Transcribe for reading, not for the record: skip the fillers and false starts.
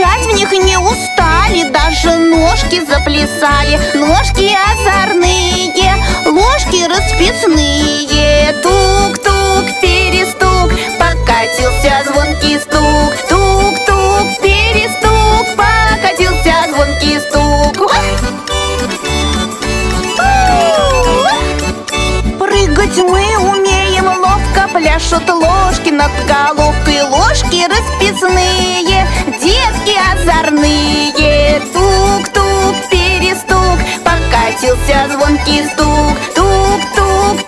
Стучать в них не устали, даже ножки заплясали. Ножки озорные, ложки расписные. Тук-тук, перестук, покатился звонкий стук. Тук-тук, перестук, покатился звонкий стук. Прыгать мы умеем ловко, пляшут ложки над головкой. Ложки расписные, детки озорные. Тук-тук, перестук, покатился звонкий стук. Тук-тук,